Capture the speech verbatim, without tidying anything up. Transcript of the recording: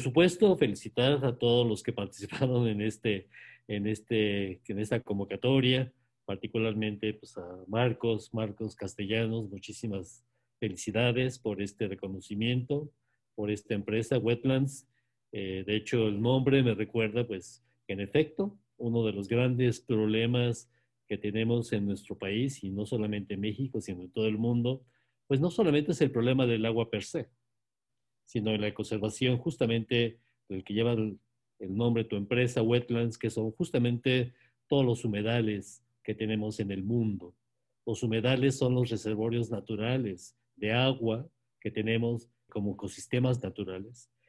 supuesto, felicitar a todos los que participaron en este, en este, en esta convocatoria, particularmente pues, a Marcos, Marcos Castellanos, muchísimas felicidades por este reconocimiento, por esta empresa, Wetlands. Eh, de hecho, el nombre me recuerda, pues, que en efecto, uno de los grandes problemas que tenemos en nuestro país, y no solamente en México, sino en todo el mundo, pues no solamente es el problema del agua per se, sino en la conservación justamente del que lleva el, el nombre de tu empresa, Wetlands, que son justamente todos los humedales que tenemos en el mundo. Los humedales son los reservorios naturales de agua que tenemos como ecosistemas naturales.